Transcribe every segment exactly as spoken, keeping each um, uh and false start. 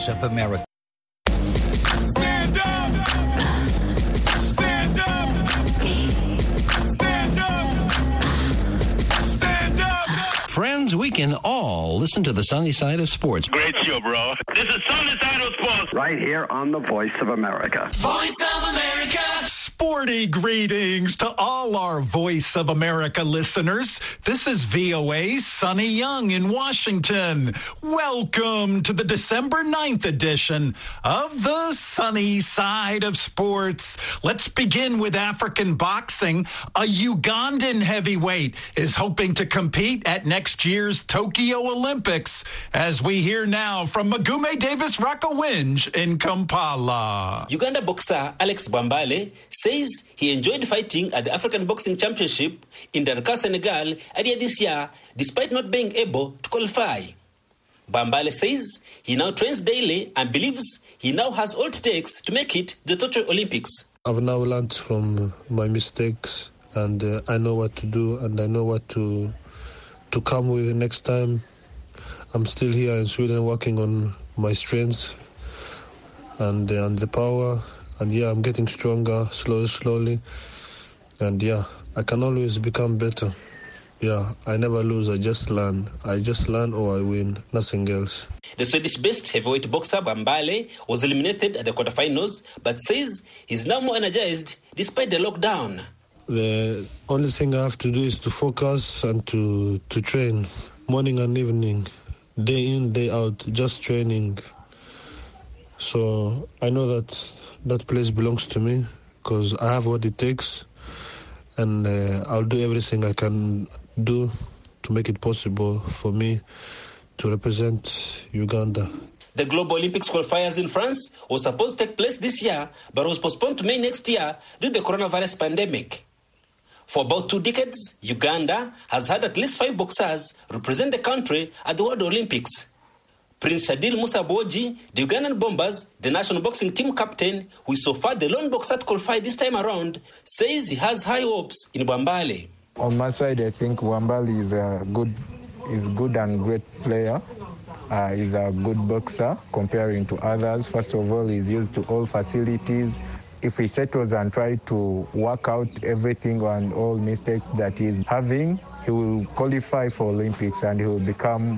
of America. Stand up! Stand up! Stand up! Stand up! Friends, we can all listen to the sunny side of sports. Great show, bro. This is Sunny Side of Sports. Right here on the Voice of America. Voice of America! Sporty greetings to all our Voice of America listeners. This is V O A's Sonny Young in Washington. Welcome to the December ninth edition of the Sunny Side of Sports. Let's begin with African boxing. A Ugandan heavyweight is hoping to compete at next year's Tokyo Olympics, as we hear now from Magume Davis Rakawinj in Kampala. Uganda boxer Alex Bwambale says he enjoyed fighting at the African Boxing Championship in Dakar, Senegal earlier this year, despite not being able to qualify. Bwambale says he now trains daily and believes he now has all it takes to make it to the Tokyo Olympics. I've now learned from my mistakes, and uh, I know what to do, and I know what to to come with next time. I'm still here in Sweden working on my strengths and, uh, and the power. And yeah, I'm getting stronger, slowly, slowly. And yeah, I can always become better. Yeah, I never lose, I just learn. I just learn or I win, nothing else. The Swedish-based heavyweight boxer Bwambale was eliminated at the quarterfinals, but says he's now more energized despite the lockdown. The only thing I have to do is to focus and to, to train, morning and evening, day in, day out, just training. So I know that that place belongs to me because I have what it takes, and uh, I'll do everything I can do to make it possible for me to represent Uganda. The Global Olympics qualifiers in France was supposed to take place this year, but was postponed to May next year due to the coronavirus pandemic. For about two decades, Uganda has had at least five boxers represent the country at the World Olympics. Prince Shadil Musa Boji, the Ugandan Bombers, the national boxing team captain, who is so far the lone boxer to qualify this time around, says he has high hopes in Bwambale. On my side, I think Bwambale is a good, is good and great player. Uh, he's a good boxer comparing to others. First of all, he's used to all facilities. If he settles and tries to work out everything and all mistakes that he's having, he will qualify for Olympics and he will become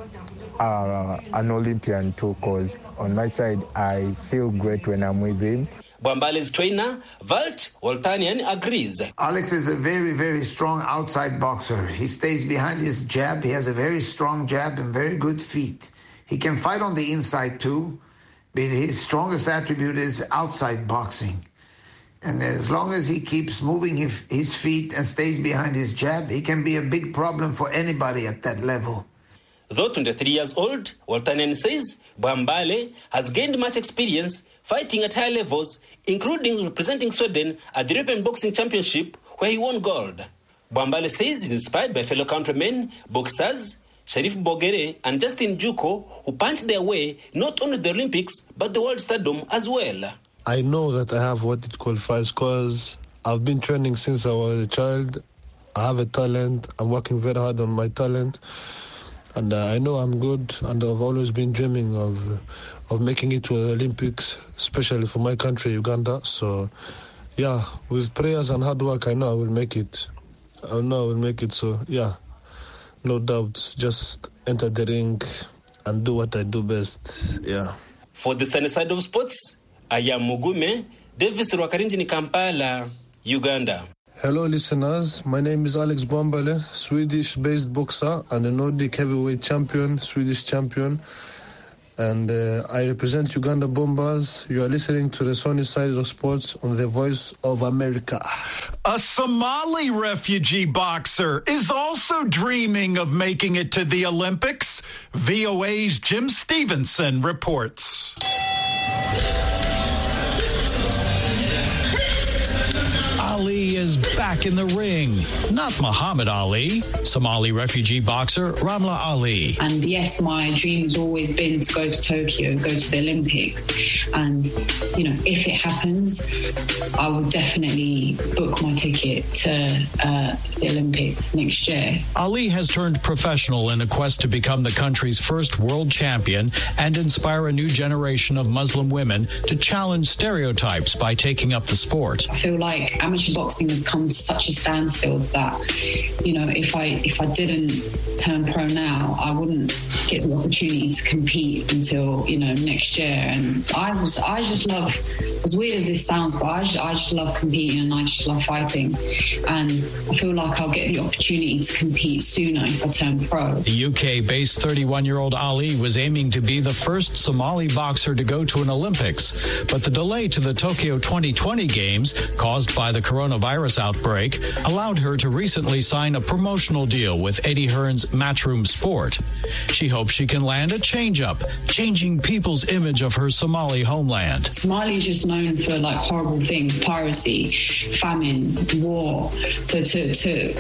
uh, an Olympian too, because on my side, I feel great when I'm with him. Bwambale's trainer, Valt Woltanian, agrees. Alex is a very, very strong outside boxer. He stays behind his jab. He has a very strong jab and very good feet. He can fight on the inside too, but his strongest attribute is outside boxing. And as long as he keeps moving his, his feet and stays behind his jab, he can be a big problem for anybody at that level. Though twenty-three years old, Woltanian says Bwambale has gained much experience fighting at high levels, including representing Sweden at the European Boxing Championship, where he won gold. Bwambale says he's inspired by fellow countrymen, boxers, Sharif Bogere and Justin Juko, who punched their way not only the Olympics, but the world stardom as well. I know that I have what it qualifies because I've been training since I was a child. I have a talent. I'm working very hard on my talent. And uh, I know I'm good, and I've always been dreaming of of making it to the Olympics, especially for my country, Uganda. So, yeah, with prayers and hard work, I know I will make it. I know I will make it, so, yeah, no doubts. Just enter the ring and do what I do best, yeah. For the sunny side of sports, I am Mugume Davis Rwakarinji, Kampala, Uganda. Hello, listeners. My name is Alex Bwambale, Swedish-based boxer and a Nordic heavyweight champion, Swedish champion. And uh, I represent Uganda Bombers. You are listening to the Sunny Side of Sports on the Voice of America. A Somali refugee boxer is also dreaming of making it to the Olympics. V O A's Jim Stevenson reports. Ali is back in the ring. Not Muhammad Ali, Somali refugee boxer Ramla Ali. And yes, my dream has always been to go to Tokyo, go to the Olympics. And, you know, if it happens, I will definitely book my ticket to uh, the Olympics next year. Ali has turned professional in a quest to become the country's first world champion and inspire a new generation of Muslim women to challenge stereotypes by taking up the sport. I feel like amateur boxing has come to such a standstill that, you know, if I if I didn't turn pro now, I wouldn't get the opportunity to compete until, you know, next year. And I was I just love, as weird as this sounds, but I just, I just love competing and I just love fighting. And I feel like I'll get the opportunity to compete sooner if I turn pro. The U K-based thirty-one-year-old Ali was aiming to be the first Somali boxer to go to an Olympics, but the delay to the Tokyo twenty twenty Games, caused by the coronavirus outbreak, allowed her to recently sign a promotional deal with Eddie Hearn's Matchroom Sport. She hopes she can land a change-up, changing people's image of her Somali homeland. Somali is just known for like horrible things: piracy, famine, war. So to to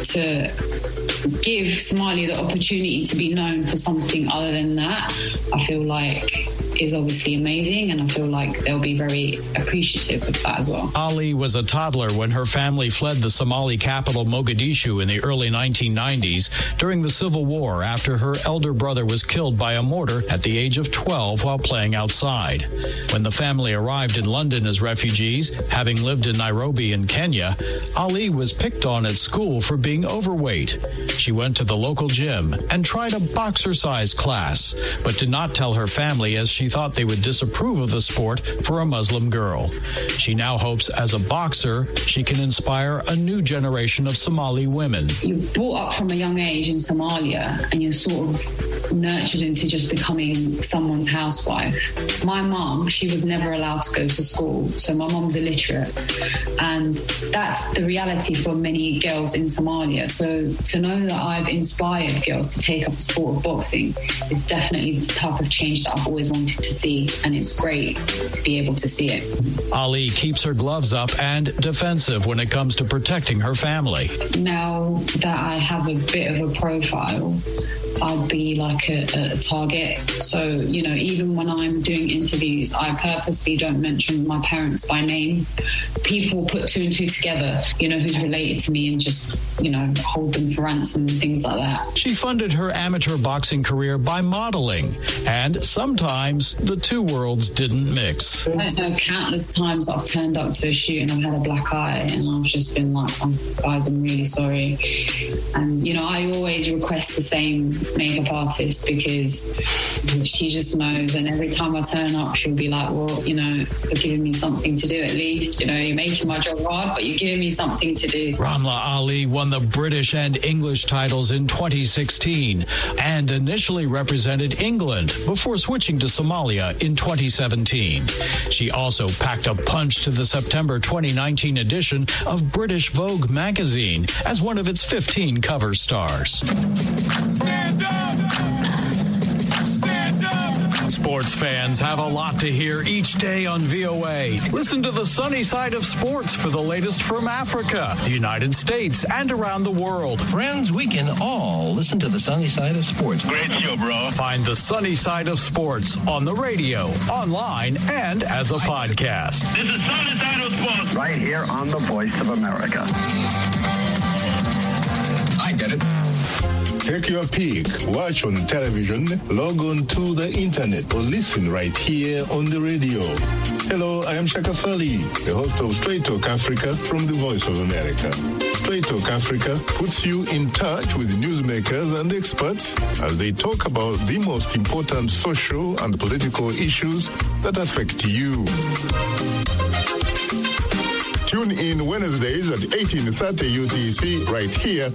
to give Somali the opportunity to be known for something other than that, I feel like is obviously amazing, and I feel like they'll be very appreciative of that as well. Ali was a toddler when her family fled the Somali capital Mogadishu in the early nineteen nineties during the Civil War after her elder brother was killed by a mortar at the age of twelve while playing outside. When the family arrived in London as refugees, having lived in Nairobi in Kenya, Ali was picked on at school for being overweight. She went to the local gym and tried a boxercise class, but did not tell her family as she thought they would disapprove of the sport for a Muslim girl. She now hopes as a boxer she can inspire a new generation of Somali women. You're brought up from a young age in Somalia and you're sort of nurtured into just becoming someone's housewife. My mum, she was never allowed to go to school, so my mum's illiterate, and that's the reality for many girls in Somalia. So to know that I've inspired girls to take up the sport of boxing is definitely the type of change that I've always wanted to see, and it's great to be able to see it. Ali keeps her gloves up and defensive when it comes to protecting her family. Now that I have a bit of a profile, I'd be like a, a target. So, you know, even when I'm doing interviews, I purposely don't mention my parents by name. People put two and two together, you know, who's related to me, and just, you know, hold them for ransom and things like that. She funded her amateur boxing career by modeling, and sometimes the two worlds didn't mix. I don't know, countless times I've turned up to a shoot and I've had a black eye, and I've just been like, oh, guys, I'm really sorry. And, you know, I always request the same makeup artist because she just knows, and every time I turn up she'll be like, well, you know, you're giving me something to do at least, you know, you're making my job hard, but you're giving me something to do. Ramla Ali won the British and English titles in twenty sixteen and initially represented England before switching to Somalia in twenty seventeen. She also packed a punch to the September twenty nineteen edition of British Vogue magazine as one of its fifteen cover stars. Stand up! Stand up! Sports fans have a lot to hear each day on V O A. Listen to the sunny side of sports for the latest from Africa, the United States, and around the world. Friends, we can all listen to the sunny side of sports. Great show, bro. Find the sunny side of sports on the radio, online, and as a podcast. This is Sunny Side of Sports. Right here on the Voice of America. I get it. Take your pick, watch on television, log on to the internet, or listen right here on the radio. Hello, I am Shaka Fali, the host of Straight Talk Africa from the Voice of America. Straight Talk Africa puts you in touch with newsmakers and experts as they talk about the most important social and political issues that affect you. Tune in Wednesdays at eighteen thirty U T C right here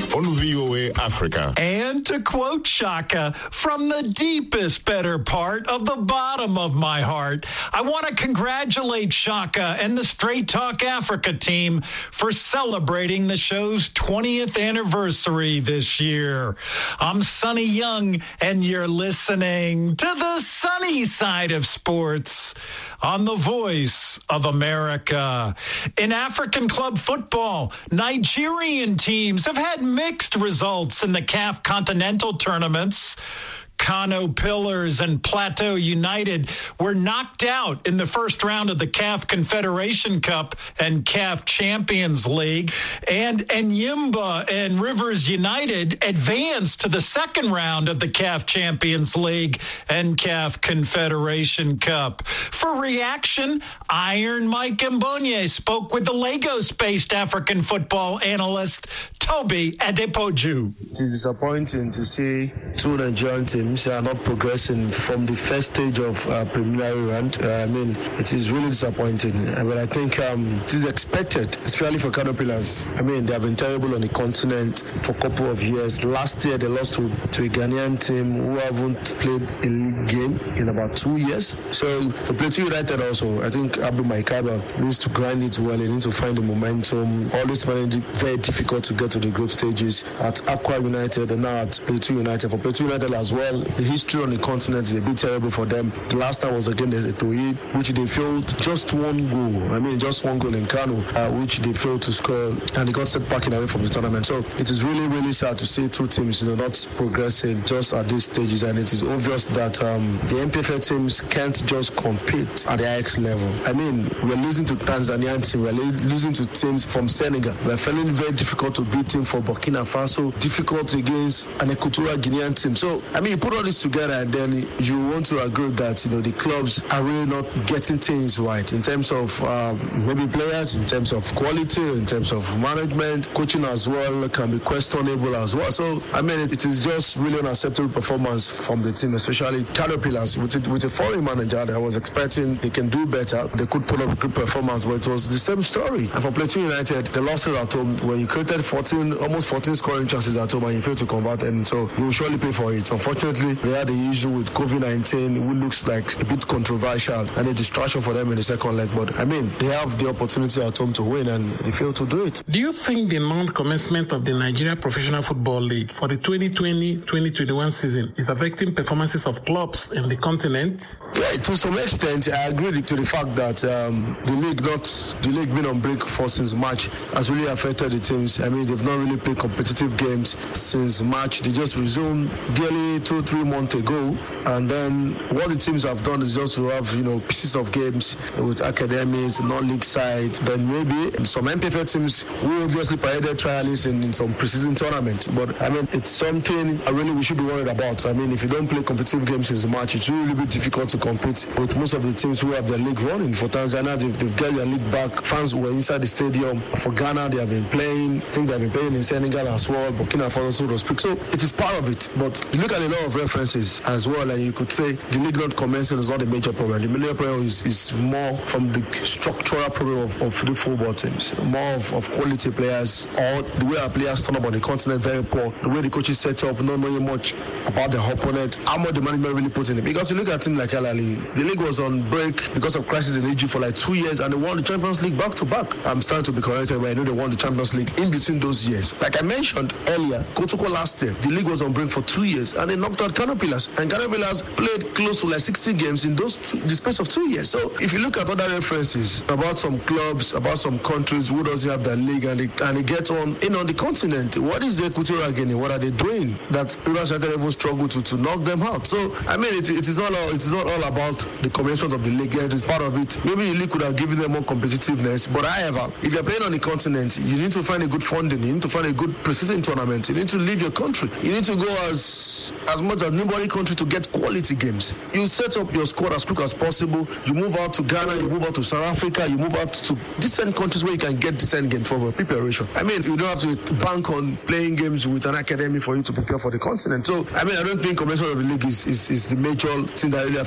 on V O A Africa. And to quote Shaka, from the deepest better part of the bottom of my heart, I want to congratulate Shaka and the Straight Talk Africa team for celebrating the show's twentieth anniversary this year. I'm Sonny Young, and you're listening to the sunny side of sports on the Voice of America. In African club football, Nigerian teams have had mixed results in the C A F Continental tournaments. Kano Pillars and Plateau United were knocked out in the first round of the C A F Confederation Cup and C A F Champions League. And Enyimba and Rivers United advanced to the second round of the C A F Champions League and C A F Confederation Cup. For reaction, Iron Mike Mbonye spoke with the Lagos-based African football analyst Toby Adepoju. It is disappointing to see two Nigerian teams are not progressing from the first stage of uh, preliminary round. Uh, I mean, it is really disappointing. Uh, but I think um, it is expected, especially for Kano Pillars. I mean, they have been terrible on the continent for a couple of years. Last year, they lost to, to a Ghanaian team who haven't played a league game in about two years. So for Plateau United also, I think Abu Maikaba needs to grind it well. He needs to find the momentum. Always find it very difficult to get to the group stages at Aqua United and now at Plateau United. For Plateau United as well, the history on the continent is a bit terrible for them. The last time was against Etoile, which they failed just one goal. I mean, just one goal in Kano, uh, which they failed to score, and they got set backing away from the tournament. So it is really, really sad to see two teams, you know, not progressing just at these stages. And it is obvious that um, the M P F L teams can't just compete at the I X level. I mean, we're losing to Tanzanian team, we're losing to teams from Senegal. We're finding it very difficult to beat team for Burkina Faso, difficult against an Equatorial Guinean team. So, I mean, you put all this together and then you want to agree that, you know, the clubs are really not getting things right in terms of um, maybe players, in terms of quality, in terms of management. Coaching as well can be questionable as well. So, I mean, it, it is just really unacceptable performance from the team, especially Kano Pillars. With, it, with a foreign manager, I was expecting they can do better. They could put up a good performance, but it was the same story. And for Plateau United, they lost it at home when you created fourteen, almost fourteen scoring chances at home and you failed to convert them. So you will surely pay for it. Unfortunately, they had the issue with COVID nineteen, which looks like a bit controversial and a distraction for them in the second leg. But I mean, they have the opportunity at home to win and they failed to do it. Do you think the non-commencement of the Nigeria Professional Football League for the twenty twenty twenty twenty-one season is affecting performances of clubs in the continent? Yeah, to some extent, I agree to the fact that um, the league not the league being on break for since March has really affected the teams. I mean, they've not really played competitive games since March. They just resumed barely two, three months ago. And then what the teams have done is just to have, you know, pieces of games with academies, non-league side. Then maybe some M P F L teams will obviously paraded trialists in, in some preseason tournament. But I mean, it's something I really we should be worried about. I mean, if you don't play competitive games since March, it's really, really difficult to compete with most of the teams who have their league running. For Tanzania, they've, they've got their league back. Fans were inside the stadium. For Ghana, they have been playing. I think they have been playing in Senegal as well. Burkina Faso, so to speak. So it is part of it. But you look at a lot of references as well, and you could say the league not commencing is not a major problem. The major problem is, is more from the structural problem of, of the football teams, more of, of quality players, or the way our players turn up on the continent very poor, the way the coaches set up, not knowing much about the opponent, how much the management really puts in it. Because you look at a team like Al Ahly, the league was on break because of crisis in Egypt for like two years, and they won the Champions League back to back. I'm starting to be corrected, but I know they won the Champions League in between those years. Like I mentioned earlier, Kotoko last year, the league was on break for two years, and they knocked out Kano Pillars, and Kano Pillars played close to like sixty games in those two, the space of two years. So if you look at other references about some clubs, about some countries who doesn't have their league, and they, and they get on in on the continent, what is the Equatorial Guinea? What are they doing that Rivers United even struggle to, to knock them out? So I mean, it, it is not all, it is not all about the commencement of the league. It is part of it. Maybe the league could have given them more competitiveness, but however, if you're playing on the continent, you need to find a good funding. You need to find a good preseason tournament. You need to leave your country. You need to go as as much as neighboring country to get quality games. You set up your squad as quick as possible. You move out to Ghana. You move out to South Africa. You move out to decent countries where you can get decent games for preparation. I mean, you don't have to bank on playing games with an academy for you to prepare for the continent. So, I mean, I don't think commencement of the league is, is, is the major thing that really affected them.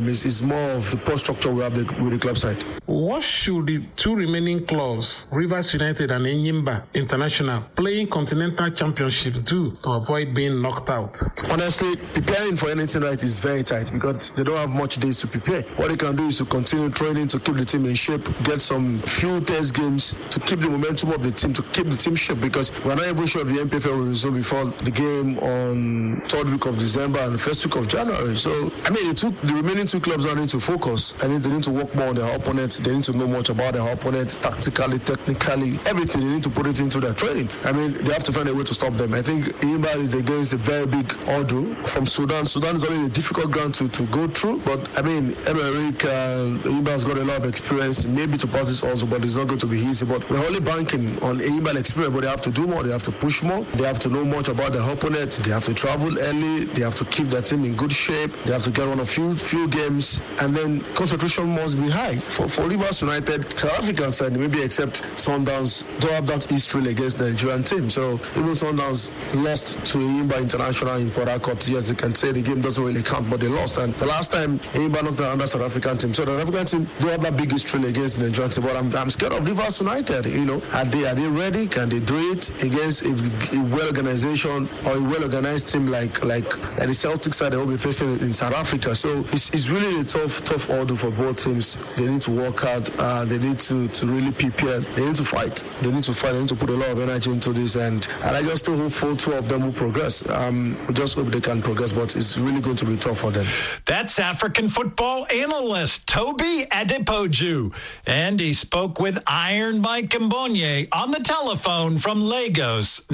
problem. It's, it's more of the poor structure we have the, with the club side. What should the two remaining clubs, Rivers United and Enyimba International, playing Continental Championship do to avoid being knocked out? Honestly, preparing for anything right is very tight because they don't have much days to prepare. What they can do is to continue training to keep the team in shape, get some few test games to keep the momentum of the team, to keep the team shape, because we're not even sure if the N P F L will resume before the game on third week of December and the first week of January. So, I mean, the, two, the remaining two clubs now need to focus. I mean, they need to work more on their opponent. They need to know much about their opponent, tactically, technically, everything. They need to put it into their training. I mean, they have to find a way to stop them. I think Enyimba is against a very big order from Sudan. Sudan is already a difficult ground to, to go through, but I mean, Emerick, uh, Enyimba has got a lot of experience, maybe to pass this also, but it's not going to be easy. But we're only banking on Enyimba experience, but they have to do more, they have to push more, they have to know much about their opponent, they have to travel early, they have to keep their team in good shape, they have to get on a few few games, and then concentration must be high. For, for Rivers United, South African side, maybe except Sundowns, don't have that history against the Nigerian team. So even Sundowns lost to Enyimba International in Port Harcourt, yes, you can say the game doesn't really count, but they lost. And the last time, Enyimba knocked another South African team. So the South African team don't have that big history against the Nigerian team, but I'm, I'm scared of Rivers United. You know, are they, are they ready? Can they do it against a, a well-organization or a well-organized team like like, like the Celtics side they will be facing in South Africa? So it's, it's really a tough tough order for both teams. They need to work hard. Uh, they need to, to really prepare. They need to fight. They need to fight. They need to put a lot of energy into this. And, and I just still hope two of them will progress. Um, we just hope they can progress, but it's really going to be tough for them. That's African football analyst Toby Adepoju. And he spoke with Iron Mike Mbonye on the telephone from Lagos,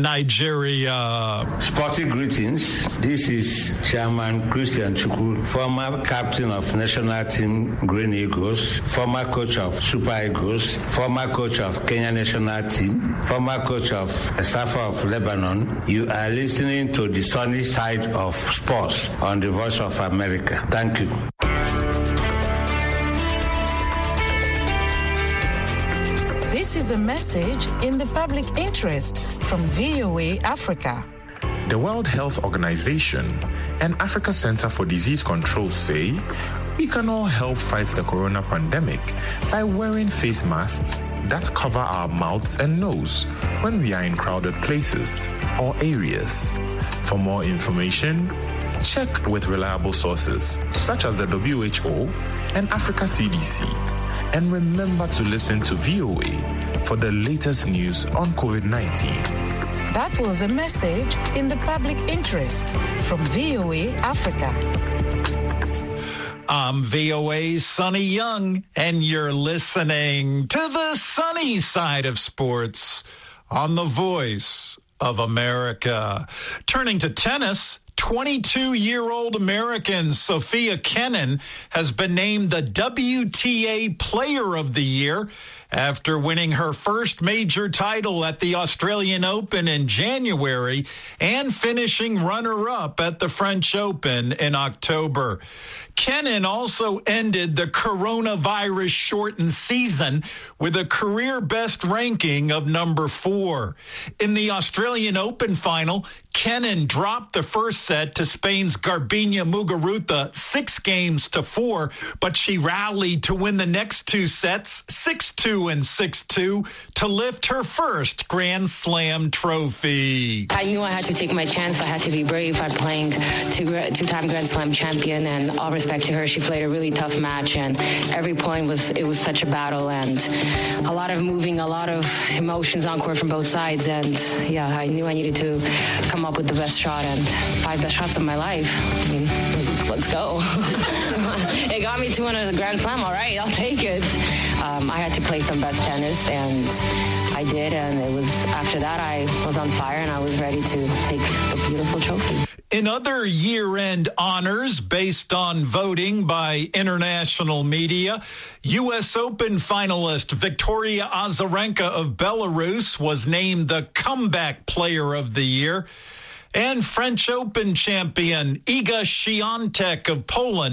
Nigeria. Sporting greetings. This is Chairman Christian Chukwu, former captain of national team Green Eagles, former coach of Super Eagles, former coach of Kenya national team, former coach of Safa of Lebanon. You are listening to the sunny side of sports on the Voice of America. Thank you. This is a message in the public interest from V O A Africa. The World Health Organization and Africa Center for Disease Control say we can all help fight the corona pandemic by wearing face masks that cover our mouths and nose when we are in crowded places or areas. For more information, check with reliable sources such as the W H O and Africa C D C. And remember to listen to V O A for the latest news on covid nineteen. That was a message in the public interest from V O A Africa. I'm V O A's Sonny Young, and you're listening to the sunny side of sports on the Voice of America. Turning to tennis, twenty-two-year-old American Sofia Kenin has been named the W T A Player of the Year after winning her first major title at the Australian Open in January and finishing runner-up at the French Open in October. Kenin also ended the coronavirus-shortened season with a career-best ranking of number four. In the Australian Open final, Kenin dropped the first set to Spain's Garbina Muguruza six games to four, but she rallied to win the next two sets, six two and six two, to lift her first Grand Slam trophy. I knew I had to take my chance. I had to be brave. I'm playing two, two-time Grand Slam champion, and all respect to her, she played a really tough match, and every point was, it was such a battle, and a lot of moving, a lot of emotions on court from both sides, and yeah, I knew I needed to come up with the best shot, and five best shots of my life. I mean, let's go. It got me to win a Grand Slam, all right, I'll take it. Um, I had to play some best tennis, and I did, and it was after that I was on fire, and I was ready to take the beautiful trophy. In other year-end honors based on voting by international media, U S Open finalist Victoria Azarenka of Belarus was named the Comeback Player of the Year. And French Open champion Iga Świątek of Poland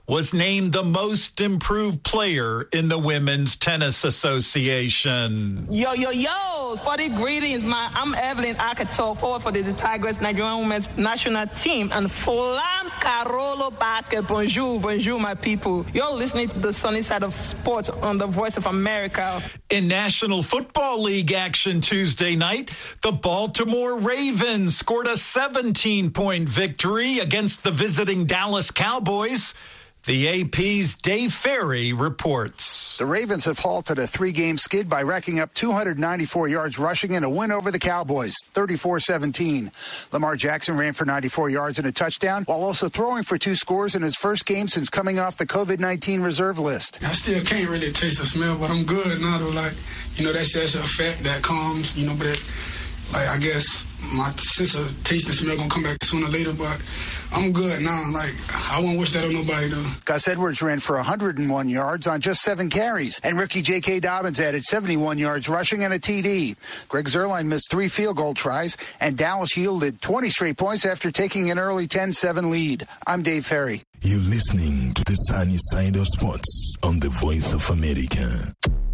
was named the most improved player in the Women's Tennis Association. Yo, yo, yo, sporty greetings, man. I'm Evelyn Akato, forward for the Tigers Nigerian Women's National Team and Fulham's Carolo Basket. Bonjour, bonjour, my people. You're listening to the sunny side of sports on the Voice of America. In National Football League action Tuesday night, the Baltimore Ravens scored a seventeen-point victory against the visiting Dallas Cowboys. The A P's Dave Ferry reports. The Ravens have halted a three-game skid by racking up two hundred ninety-four yards rushing in a win over the Cowboys, thirty-four seventeen. Lamar Jackson ran for ninety-four yards and a touchdown, while also throwing for two scores in his first game since coming off the COVID nineteen reserve list. I still can't really taste the smell, but I'm good now. Though, like, you know, that's, that's a fact that comes, you know, but it, like, I guess my sense of taste and smell gonna come back sooner or later, but I'm good now. Like, I won't wish that on nobody, though. Gus Edwards ran for one hundred one yards on just seven carries, and rookie J K. Dobbins added seventy-one yards rushing and a T D. Greg Zuerlein missed three field goal tries, and Dallas yielded twenty straight points after taking an early ten seven lead. I'm Dave Ferry. You're listening to the sunny side of sports on the Voice of America.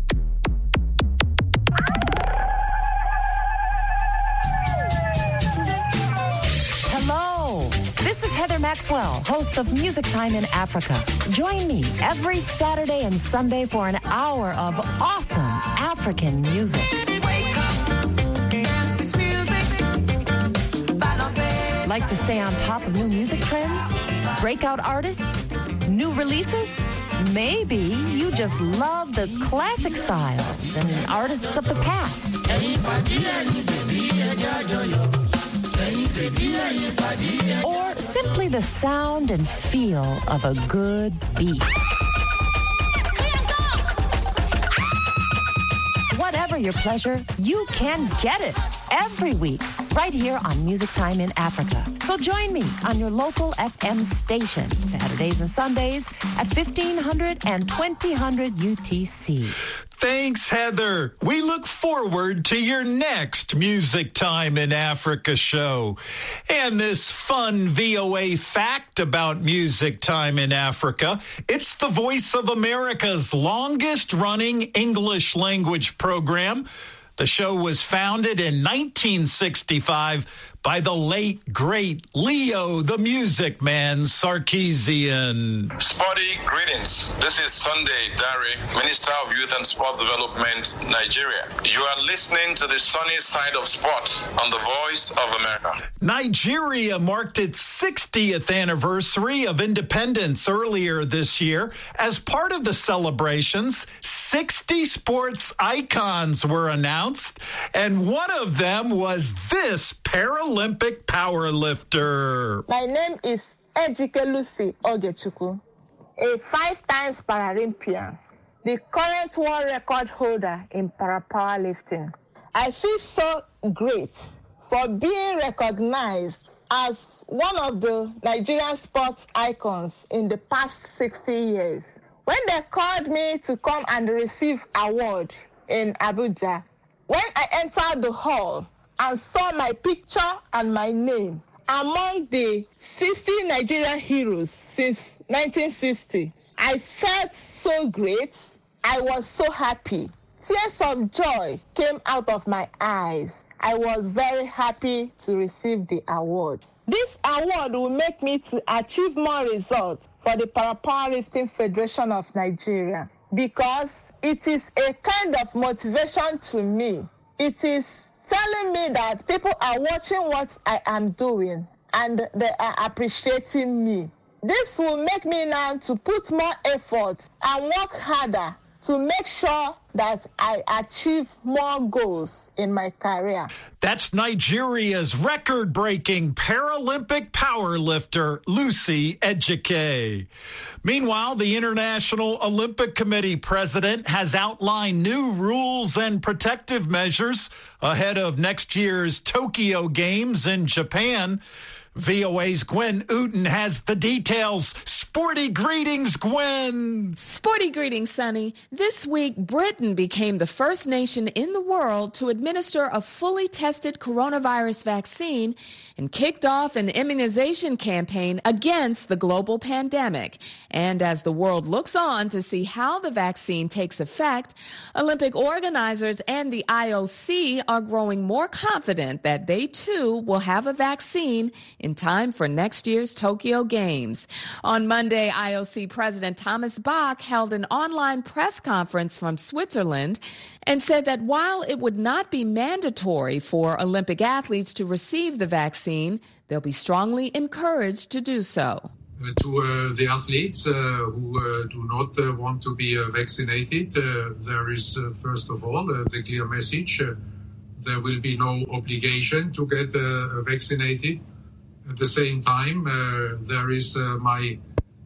This is Heather Maxwell, host of Music Time in Africa. Join me every Saturday and Sunday for an hour of awesome African music. Wake up, dance this music, balance. Like to stay on top of new music trends? Breakout artists? New releases? Maybe you just love the classic styles and artists of the past. Or simply the sound and feel of a good beat. Whatever your pleasure, you can get it every week right here on Music Time in Africa. So join me on your local F M station Saturdays and Sundays at fifteen hundred and twenty hundred U T C. Thanks, Heather. We look forward to your next Music Time in Africa show. And this fun V O A fact about Music Time in Africa, it's the Voice of America's longest-running English language program. The show was founded in nineteen sixty-five by the late, great Leo the Music Man Sarkeesian. Sporty greetings. This is Sunday Dari, Minister of Youth and Sports Development, Nigeria. You are listening to the sunny side of sports on the Voice of America. Nigeria marked its sixtieth anniversary of independence earlier this year. As part of the celebrations, sixty sports icons were announced, and one of them was this Paralympic Olympic powerlifter. My name is Ejike Lucy Ogechukwu, a five times Paralympian, the current world record holder in para-powerlifting. I feel so great for being recognized as one of the Nigerian sports icons in the past sixty years. When they called me to come and receive award in Abuja, when I entered the hall and saw my picture and my name among the sixty Nigerian heroes since nineteen sixty, I felt so great. I was so happy. Tears of joy came out of my eyes. I was very happy to receive the award. This award will make me to achieve more results for the Para-Powerlifting Federation of Nigeria because it is a kind of motivation to me. It is telling me that people are watching what I am doing and they are appreciating me. This will make me now to put more effort and work harder to make sure that I achieve more goals in my career. That's Nigeria's record-breaking Paralympic powerlifter, Lucy Ejike. Meanwhile, the International Olympic Committee president has outlined new rules and protective measures ahead of next year's Tokyo Games in Japan. V O A's Gwen Uten has the details. Sporty greetings, Gwen. Sporty greetings, Sonny. This week, Britain became the first nation in the world to administer a fully tested coronavirus vaccine and kicked off an immunization campaign against the global pandemic. And as the world looks on to see how the vaccine takes effect, Olympic organizers and the I O C are growing more confident that they too will have a vaccine in time for next year's Tokyo Games. On Monday, I O C President Thomas Bach held an online press conference from Switzerland and said that while it would not be mandatory for Olympic athletes to receive the vaccine, they'll be strongly encouraged to do so. Uh, to uh, the athletes uh, who uh, do not uh, want to be uh, vaccinated, uh, there is, uh, first of all, uh, the clear message. Uh, there will be no obligation to get uh, vaccinated. At the same time, uh, there is uh, my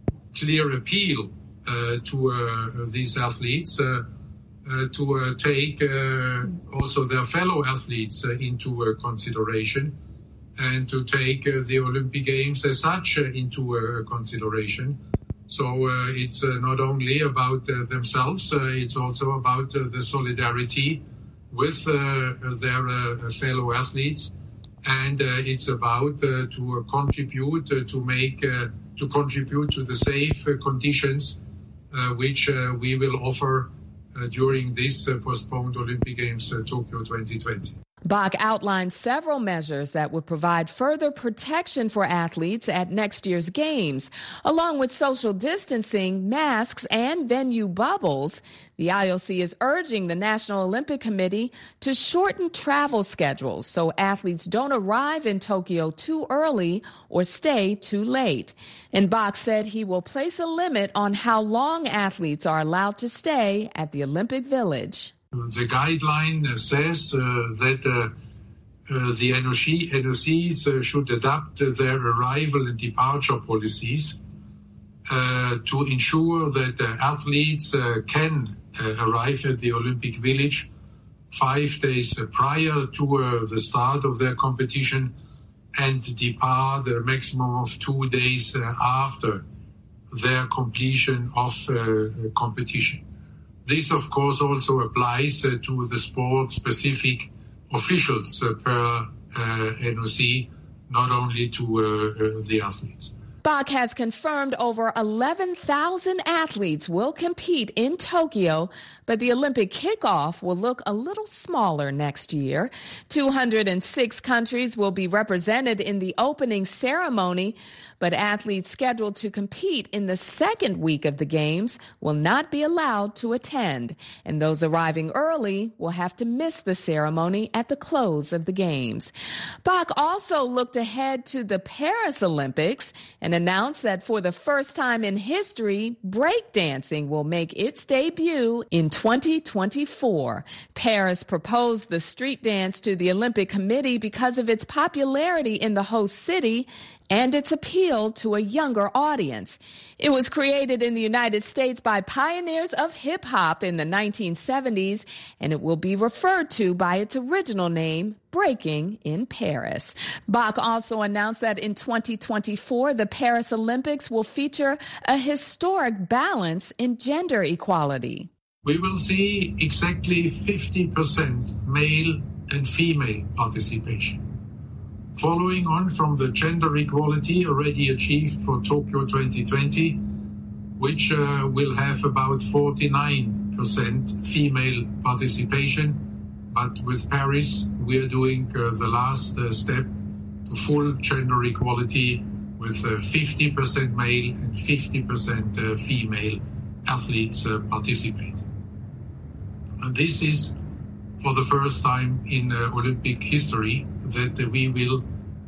clear appeal uh, to uh, these athletes uh, uh, to uh, take uh, also their fellow athletes uh, into uh, consideration, and to take uh, the Olympic Games as such uh, into uh, consideration. So uh, it's uh, not only about uh, themselves, uh, it's also about uh, the solidarity with uh, their uh, fellow athletes. And uh, it's about uh, to uh, contribute uh, to make uh, to contribute to the safe uh, conditions uh, which uh, we will offer uh, during this uh, postponed Olympic Games uh, Tokyo twenty twenty. Bach outlined several measures that would provide further protection for athletes at next year's games. Along with social distancing, masks, and venue bubbles, the I O C is urging the National Olympic Committee to shorten travel schedules so athletes don't arrive in Tokyo too early or stay too late. And Bach said he will place a limit on how long athletes are allowed to stay at the Olympic Village. The guideline says uh, that uh, uh, the N O Cs uh, should adapt their arrival and departure policies uh, to ensure that uh, athletes uh, can uh, arrive at the Olympic Village five days prior to uh, the start of their competition and depart a maximum of two days uh, after their completion of uh, competition. This, of course, also applies uh, to the sport-specific officials uh, per uh, N O C, not only to uh, uh, the athletes. Bach has confirmed over eleven thousand athletes will compete in Tokyo, but the Olympic kickoff will look a little smaller next year. two hundred six countries will be represented in the opening ceremony, but athletes scheduled to compete in the second week of the Games will not be allowed to attend, and those arriving early will have to miss the ceremony at the close of the Games. Bach also looked ahead to the Paris Olympics and announced that for the first time in history, breakdancing will make its debut in twenty twenty-four. Paris proposed the street dance to the Olympic Committee because of its popularity in the host city and its appeal to a younger audience. It was created in the United States by pioneers of hip-hop in the nineteen seventies, and it will be referred to by its original name, Breaking in Paris. Bach also announced that in twenty twenty-four, the Paris Olympics will feature a historic balance in gender equality. We will see exactly fifty percent male and female participation. Following on from the gender equality already achieved for Tokyo twenty twenty, which uh, will have about forty-nine percent female participation. But with Paris, we are doing uh, the last uh, step to full gender equality with uh, fifty percent male and fifty percent uh, female athletes uh, participate. And this is for the first time in uh, Olympic history that uh, we will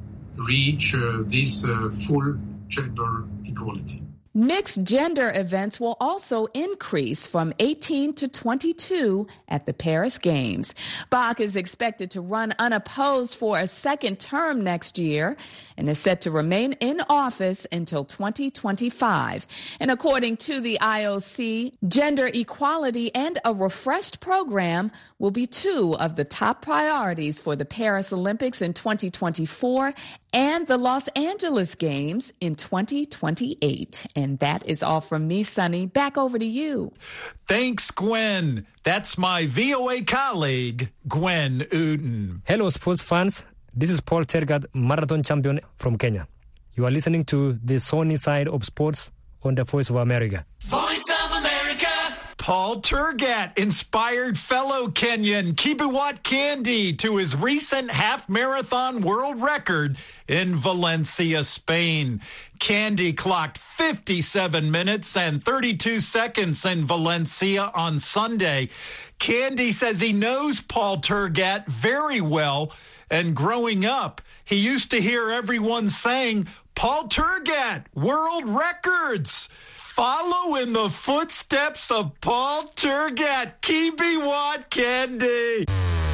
reach uh, this uh, full gender equality. Mixed gender events will also increase from eighteen to twenty-two at the Paris Games. Bach is expected to run unopposed for a second term next year and is set to remain in office until twenty twenty-five. And according to the I O C, gender equality and a refreshed program will be two of the top priorities for the Paris Olympics in twenty twenty-four and the Los Angeles Games in twenty twenty-eight. And that is all from me, Sonny. Back over to you. Thanks, Gwen. That's my V O A colleague, Gwen Uden. Hello, sports fans. This is Paul Tergat, marathon champion from Kenya. You are listening to the Sunny Side of Sports on the Voice of America. Voice of America. Paul Tergat inspired fellow Kenyan Kibiwot Candy to his recent half-marathon world record in Valencia, Spain. Candy clocked fifty-seven minutes and thirty-two seconds in Valencia on Sunday. Candy says he knows Paul Tergat very well, and growing up, he used to hear everyone saying, Paul Tergat, world records. Follow in the footsteps of Paul Tergat, Kibiwot Candy.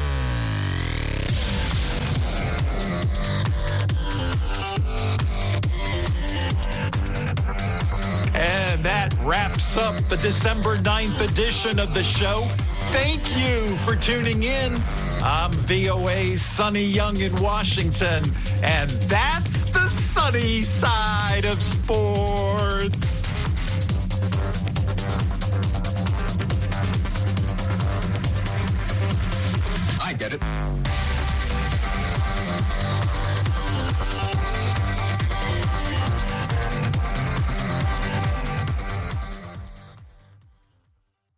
And that wraps up the December ninth edition of the show. Thank you for tuning in. I'm V O A's Sonny Young in Washington, and that's the sunny side of sports. I get it.